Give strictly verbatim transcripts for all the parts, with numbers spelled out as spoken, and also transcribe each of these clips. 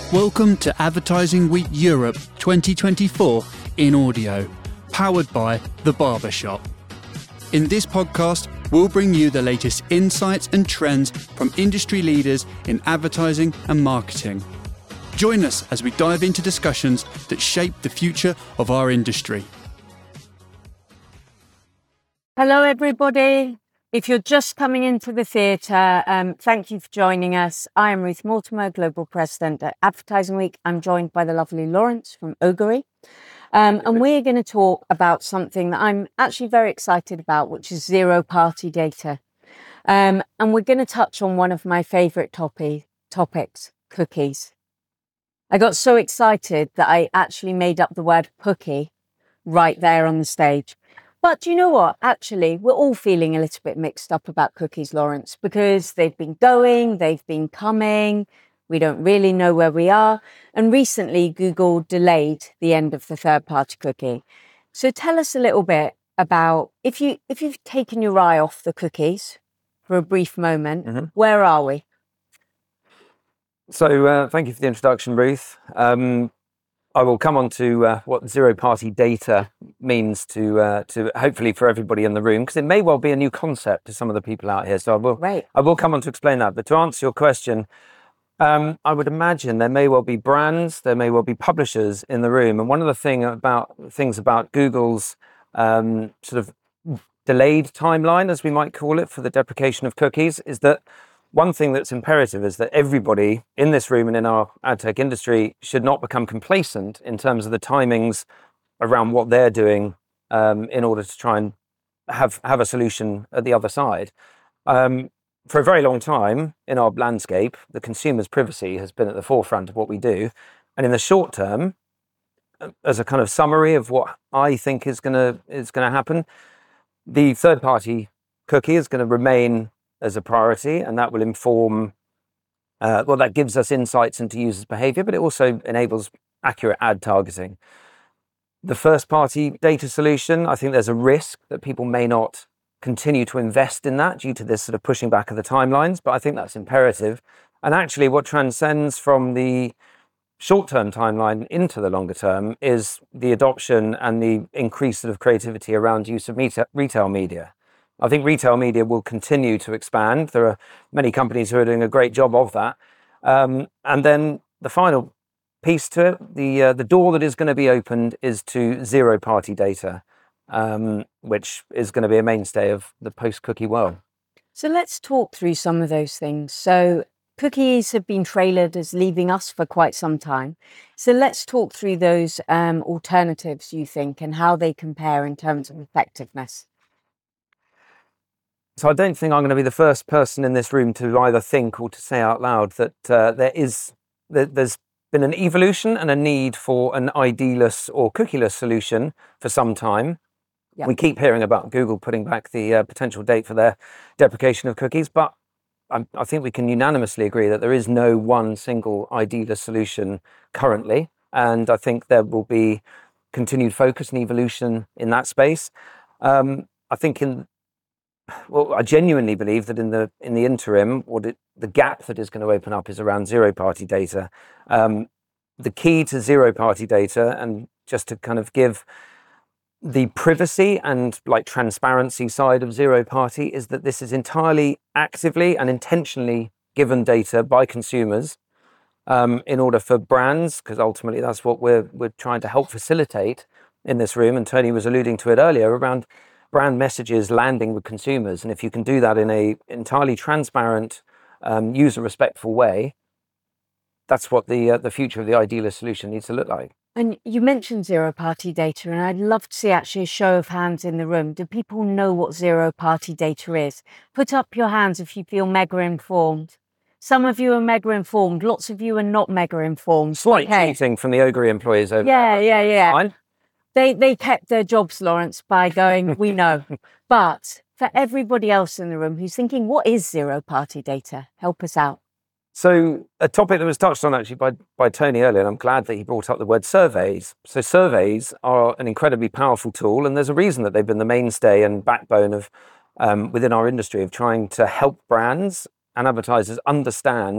Welcome to Advertising Week Europe twenty twenty-four in audio, powered by The Barbershop. In this podcast, we'll bring you the latest insights and trends from industry leaders in advertising and marketing. Join us as we dive into discussions that shape the future of our industry. Hello, everybody. If you're just coming into the theatre, um, thank you for joining us. I am Ruth Mortimer, Global President at Advertising Week. I'm joined by the lovely Lawrence from Ogilvy. Um, and we're going to talk about something that I'm actually very excited about, which is zero-party data. Um, and we're going to touch on one of my favourite topi- topics, cookies. I got so excited that I actually made up the word cookie right there on the stage. But do you know what? Actually, we're all feeling a little bit mixed up about cookies, Lawrence, because they've been going, they've been coming. We don't really know where we are. And recently, Google delayed the end of the third-party cookie. So tell us a little bit about, if, you, if you've taken your eye off the cookies for a brief moment, mm-hmm. where are we? So uh, thank you for the introduction, Ruth. Um, I will come on to uh, what zero-party data means to uh, to hopefully for everybody in the room, because it may well be a new concept to some of the people out here. So I will right. I will come on to explain that. But to answer your question, um, I would imagine there may well be brands, there may well be publishers in the room. And one of the thing about things about Google's um, sort of delayed timeline, as we might call it, for the deprecation of cookies, is that one thing that's imperative is that everybody in this room and in our ad tech industry should not become complacent in terms of the timings around what they're doing um, in order to try and have, have a solution at the other side. Um, for a very long time in our landscape, the consumer's privacy has been at the forefront of what we do. And in the short term, as a kind of summary of what I think is going to is going to happen, the third-party cookie is going to remain as a priority, and that will inform, uh, well, that gives us insights into users' behavior, but it also enables accurate ad targeting. The first-party data solution, I think there's a risk that people may not continue to invest in that due to this sort of pushing back of the timelines, but I think that's imperative. And actually what transcends from the short-term timeline into the longer term is the adoption and the increase sort of creativity around use of meta- retail media. I think retail media will continue to expand. There are many companies who are doing a great job of that. Um, and then the final piece to it, the uh, the door that is going to be opened is to zero-party data, um, which is going to be a mainstay of the post-cookie world. So let's talk through some of those things. So cookies have been trailered as leaving us for quite some time. So let's talk through those um, alternatives, you think, and how they compare in terms of effectiveness. So I don't think I'm going to be the first person in this room to either think or to say out loud that uh, there is that there's been an evolution and a need for an I D-less or cookieless solution for some time. Yep. We keep hearing about Google putting back the uh, potential date for their deprecation of cookies, but I, I think we can unanimously agree that there is no one single I D-less solution currently, and I think there will be continued focus and evolution in that space. Um, I think in Well, I genuinely believe that in the in the interim, or the, the gap that is going to open up is around zero-party data. Um, the key to zero-party data, and just to kind of give the privacy and like transparency side of zero-party, is that this is entirely actively and intentionally given data by consumers um, in order for brands, because ultimately that's what we're we're trying to help facilitate in this room. And Tony was alluding to it earlier around brand messages landing with consumers. And if you can do that in a entirely transparent, um, user-respectful way, that's what the uh, the future of the idealist solution needs to look like. And you mentioned zero-party data, and I'd love to see actually a show of hands in the room. Do people know what zero-party data is? Put up your hands if you feel mega informed. Some of you are mega informed. Lots of you are not mega informed. Slight okay. cheating from the Ogilvy employees over Yeah, yeah, yeah. Fine. They they kept their jobs, Lawrence, by going, we know. But for everybody else in the room who's thinking, what is zero-party data? Help us out. So a topic that was touched on actually by, by Tony earlier, and I'm glad that he brought up the word surveys. So surveys are an incredibly powerful tool, and there's a reason that they've been the mainstay and backbone of um, within our industry of trying to help brands and advertisers understand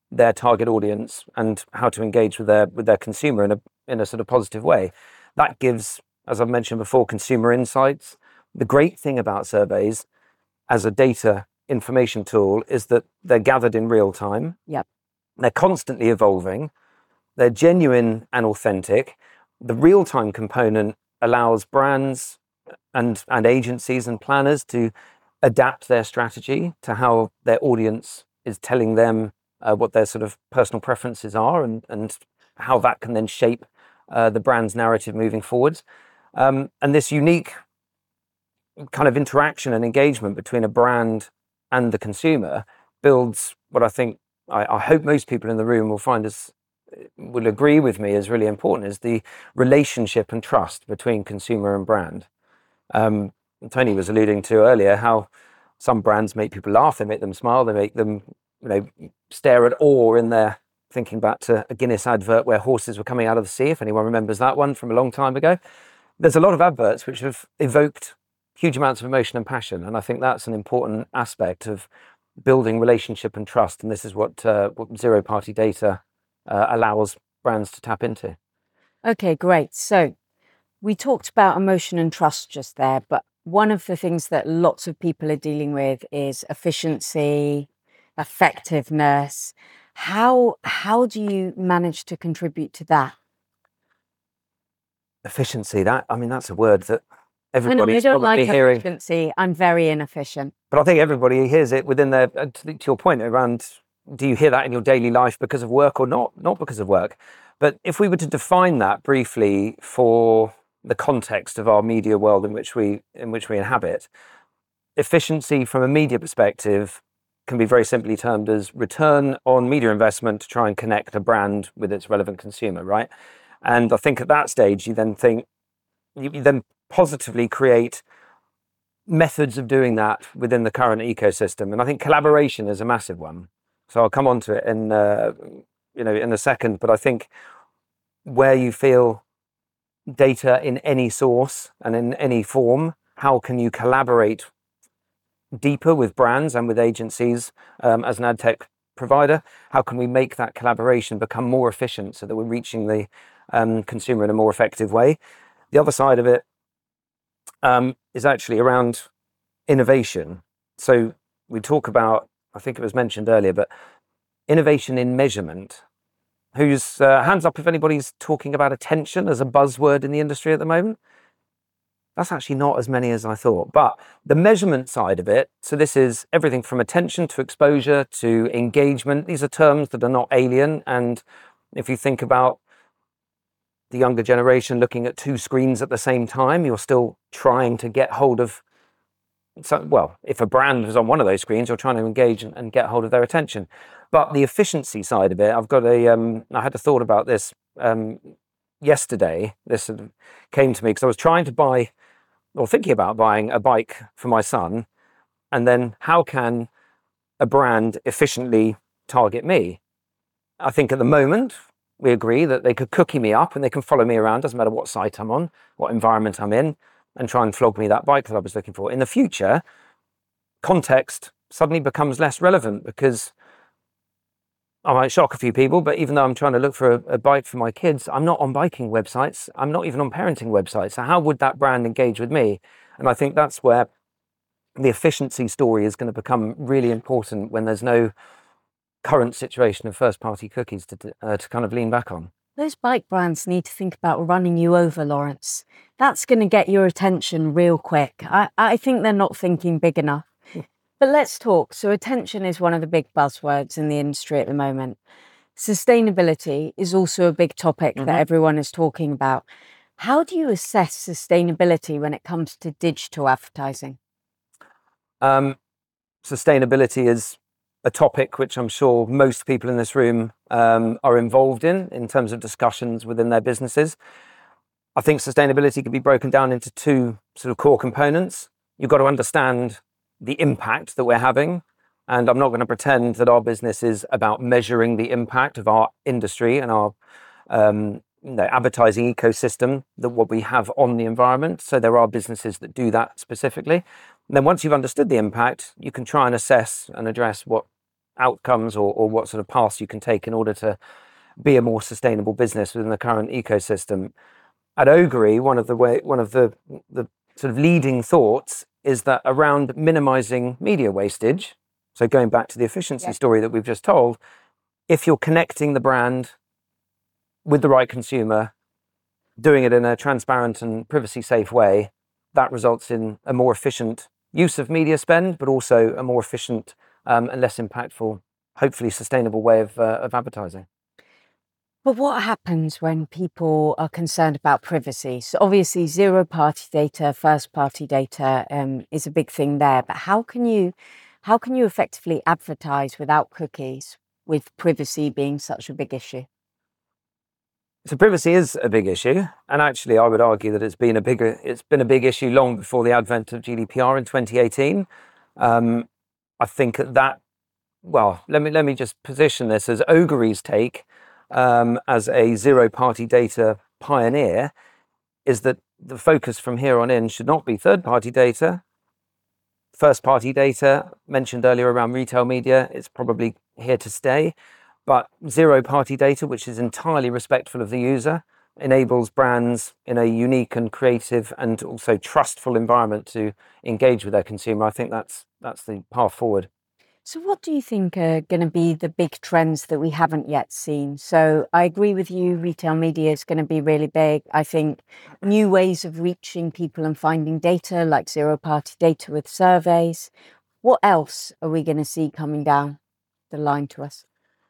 their target audience and how to engage with their with their consumer in a in a sort of positive way. That gives, as I've mentioned before, consumer insights. The great thing about surveys as a data information tool is that they're gathered in real time. Yep. They're constantly evolving. They're genuine and authentic. The real-time component allows brands and, and agencies and planners to adapt their strategy to how their audience is telling them uh, what their sort of personal preferences are, and, and how that can then shape uh, the brand's narrative moving forwards. Um, and this unique kind of interaction and engagement between a brand and the consumer builds what I think, I, I hope most people in the room will find as will agree with me is really important, is the relationship and trust between consumer and brand. Um, Tony was alluding to earlier how some brands make people laugh, they make them smile, they make them, you know, stare at awe in their, thinking back to a Guinness advert where horses were coming out of the sea, if anyone remembers that one from a long time ago. There's a lot of adverts which have evoked huge amounts of emotion and passion, and I think that's an important aspect of building relationship and trust, and this is what, uh, what zero-party data uh, allows brands to tap into. Okay, great. So we talked about emotion and trust just there, but one of the things that lots of people are dealing with is efficiency, effectiveness. How how do you manage to contribute to that? Efficiency, that, I mean, that's a word that everybody's I, know, I don't probably like hearing. Efficiency. I'm very inefficient. But I think everybody hears it within their, uh, to, to your point around, do you hear that in your daily life because of work or not? Not because of work. But if we were to define that briefly for the context of our media world in which we in which we inhabit, efficiency from a media perspective can be very simply termed as return on media investment to try and connect a brand with its relevant consumer, right? And I think at that stage, you then think, you, you then positively create methods of doing that within the current ecosystem. And I think collaboration is a massive one. So I'll come on to it in, uh, you know, in a second, but I think where you feel data in any source and in any form, how can you collaborate deeper with brands and with agencies um, as an ad tech provider? How can we make that collaboration become more efficient so that we're reaching the um, consumer in a more effective way? The other side of it um, is actually around innovation. So we talk about, I think it was mentioned earlier, but innovation in measurement. Who's uh, hands up if anybody's talking about attention as a buzzword in the industry at the moment? That's actually not as many as I thought. But the measurement side of it, so this is everything from attention to exposure to engagement. These are terms that are not alien. And if you think about the younger generation looking at two screens at the same time, you're still trying to get hold of, so, well, if a brand is on one of those screens, you're trying to engage and, and get hold of their attention. But the efficiency side of it, I've got a, um, I had a thought about this um, yesterday. This sort of came to me because I was trying to buy, or thinking about buying a bike for my son. And then how can a brand efficiently target me? I think at the moment, we agree that they could cookie me up and they can follow me around, doesn't matter what site I'm on, what environment I'm in, and try and flog me that bike that I was looking for. In the future, context suddenly becomes less relevant because I might shock a few people, but even though I'm trying to look for a, a bike for my kids, I'm not on biking websites. I'm not even on parenting websites. So how would that brand engage with me? And I think that's where the efficiency story is going to become really important when there's no current situation of first-party cookies to, uh, to kind of lean back on. Those bike brands need to think about running you over, Lawrence. That's going to get your attention real quick. I, I think they're not thinking big enough. But let's talk. So attention is one of the big buzzwords in the industry at the moment. Sustainability is also a big topic mm-hmm. that everyone is talking about. How do you assess sustainability when it comes to digital advertising? Um, sustainability is a topic which I'm sure most people in this room um, are involved in, in terms of discussions within their businesses. I think sustainability can be broken down into two sort of core components. You've got to understand the impact that we're having. And I'm not going to pretend that our business is about measuring the impact of our industry and our um, you know, advertising ecosystem, that what we have on the environment. So there are businesses that do that specifically. And then once you've understood the impact, you can try and assess and address what outcomes or, or what sort of paths you can take in order to be a more sustainable business within the current ecosystem. At Ogilvy, one of the way, one of the, the sort of leading thoughts is that around minimizing media wastage, so going back to the efficiency yeah. story that we've just told, if you're connecting the brand with the right consumer, doing it in a transparent and privacy safe way, that results in a more efficient use of media spend, but also a more efficient um, and less impactful, hopefully sustainable way of, uh, of advertising. But what happens when people are concerned about privacy? So obviously zero-party data, first-party data um, is a big thing there. But how can you, how can you effectively advertise without cookies, with privacy being such a big issue? So privacy is a big issue, and actually I would argue that it's been a bigger, it's been a big issue long before the advent of G D P R in twenty eighteen. Um, I think that, well, let me let me just position this as Ogilvy's take. Um, as a zero-party data pioneer, is that the focus from here on in should not be third-party data. First-party data, mentioned earlier around retail media, it's probably here to stay. But zero-party data, which is entirely respectful of the user, enables brands in a unique and creative and also trustful environment to engage with their consumer. I think that's that's the path forward. So what do you think are going to be the big trends that we haven't yet seen? So I agree with you, retail media is going to be really big. I think new ways of reaching people and finding data, like zero-party data with surveys. What else are we going to see coming down the line to us?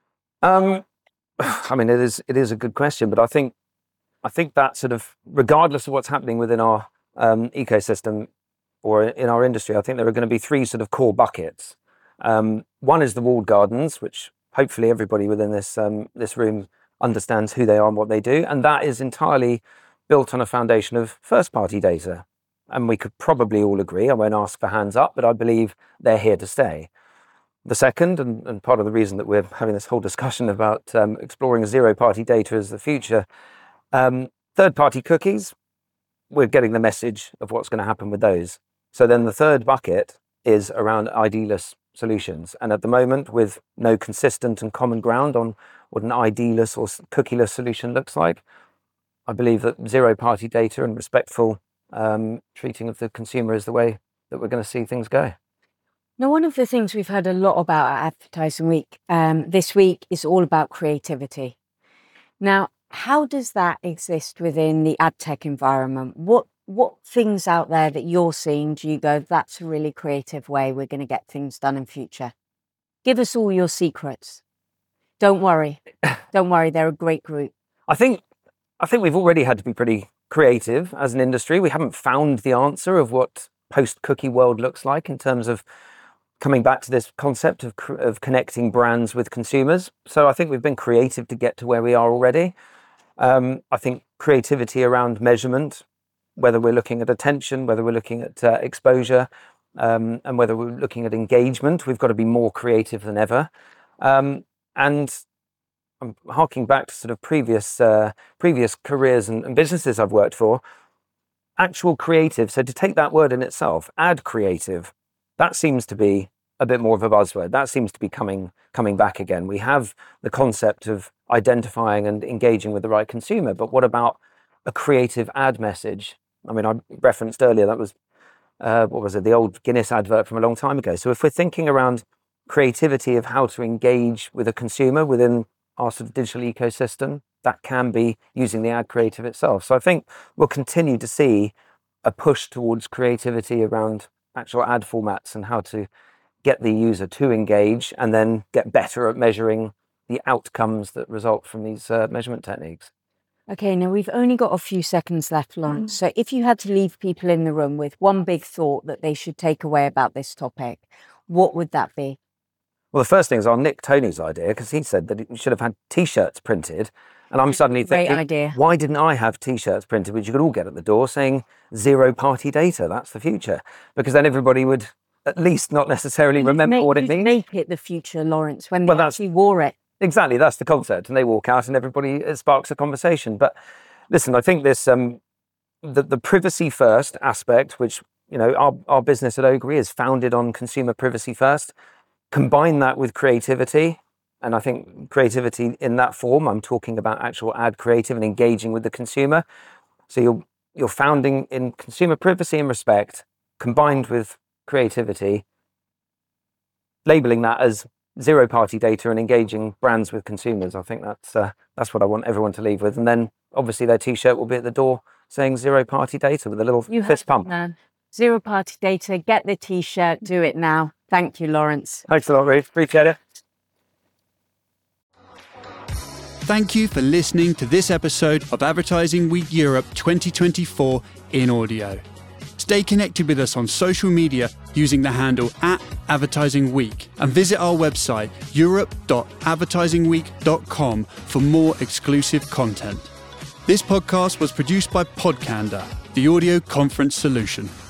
Um, I mean, it is it is a good question, but I think I think that sort of, regardless of what's happening within our um, ecosystem or in our industry, I think there are going to be three sort of core buckets. Um, one is the walled gardens, which hopefully everybody within this um, this room understands who they are and what they do, and that is entirely built on a foundation of first-party data. And we could probably all agree, I won't ask for hands up, but I believe they're here to stay. The second, and, and part of the reason that we're having this whole discussion about um, exploring zero-party data as the future, um, third-party cookies, we're getting the message of what's going to happen with those. So then the third bucket is around I D-less solutions. And at the moment, with no consistent and common ground on what an I D-less or cookie-less solution looks like, I believe that zero-party data and respectful um, treating of the consumer is the way that we're going to see things go. Now, one of the things we've heard a lot about at Advertising Week um, this week is all about creativity. Now, how does that exist within the ad tech environment? What What things out there that you're seeing do you go, that's a really creative way we're going to get things done in future? Give us all your secrets. Don't worry. Don't worry. They're a great group. I think I think we've already had to be pretty creative as an industry. We haven't found the answer of what post-cookie world looks like in terms of coming back to this concept of, of connecting brands with consumers. So I think we've been creative to get to where we are already. Um, I think creativity around measurement, whether we're looking at attention, whether we're looking at uh, exposure, um, and whether we're looking at engagement, we've got to be more creative than ever. Um, and I'm harking back to sort of previous uh, previous careers and, and businesses I've worked for. Actual creative, so to take that word in itself, ad creative, that seems to be a bit more of a buzzword. That seems to be coming coming back again. We have the concept of identifying and engaging with the right consumer, but what about a creative ad message? I mean, I referenced earlier, that was, uh, what was it, the old Guinness advert from a long time ago. So if we're thinking around creativity of how to engage with a consumer within our sort of digital ecosystem, that can be using the ad creative itself. So I think we'll continue to see a push towards creativity around actual ad formats and how to get the user to engage and then get better at measuring the outcomes that result from these uh, measurement techniques. Okay, now we've only got a few seconds left, Lawrence. So if you had to leave people in the room with one big thought that they should take away about this topic, what would that be? Well, the first thing is I'll nick Tony's idea, because he said that you should have had T-shirts printed. And I'm suddenly Great thinking, idea. Why didn't I have T-shirts printed, which you could all get at the door, saying zero-party data, that's the future? Because then everybody would at least not necessarily remember make, what it means. Make it the future, Lawrence, when Well, they that's- actually wore it. Exactly, that's the concept, and they walk out, and everybody it sparks a conversation. But listen, I think this um, the the privacy first aspect, which you know our our business at Ogilvy is founded on consumer privacy first, combine that with creativity. And I think creativity in that form, I'm talking about actual ad creative and engaging with the consumer. So you're, you're founding in consumer privacy and respect, combined with creativity, labeling that as zero party data and engaging brands with consumers. I think that's uh, that's what I want everyone to leave with. And then obviously their t-shirt will be at the door saying zero party data with a little you fist pump. Man. Zero party data, get the t-shirt, do it now. Thank you, Lawrence. Thanks a lot, Ruth. Appreciate it. Thank you for listening to this episode of Advertising Week Europe twenty twenty-four in audio. Stay connected with us on social media using the handle at Advertising Week and visit our website europe dot advertising week dot com for more exclusive content. This podcast was produced by Podcanda, the audio conference solution.